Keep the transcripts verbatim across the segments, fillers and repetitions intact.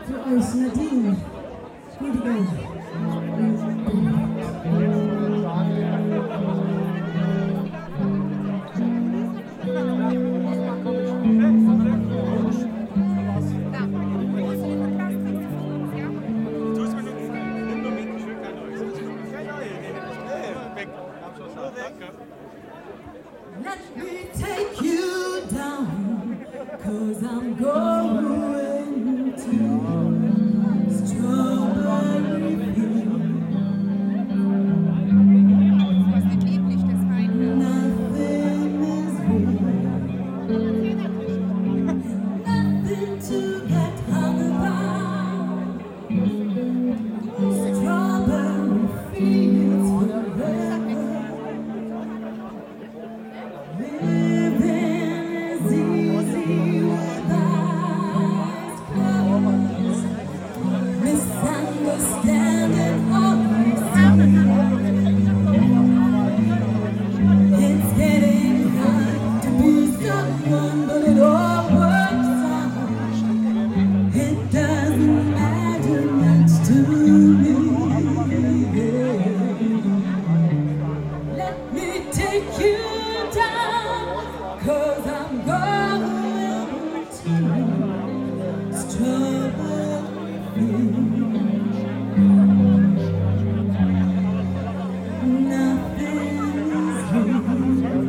Für euch Nadine, Rüdiger. Let me take you down, 'cause I'm going to Strawberry Field. Nothing is real, nothing to get hung about. Strawberry fields forever. Living is easy with eyes closed. Misunderstanding always it's getting hard to be someone, but it all works out. It doesn't matter much to me. Let me take you down, 'cause I'm going to Strawberry Field. Nothing is real,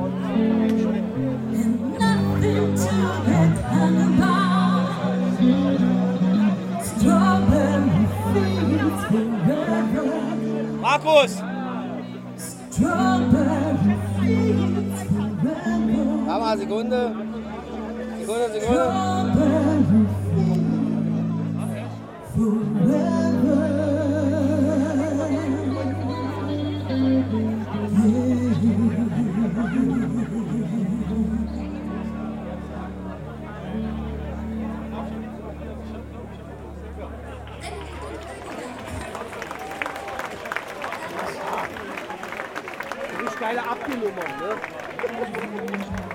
and nothing to get hung about. Strawberry fields forever. Markus! Strawberry fields forever. Warte mal, Sekunde. Sekunde, Sekunde. Strawberry fields forever. Richtig geile Abnummer, ne?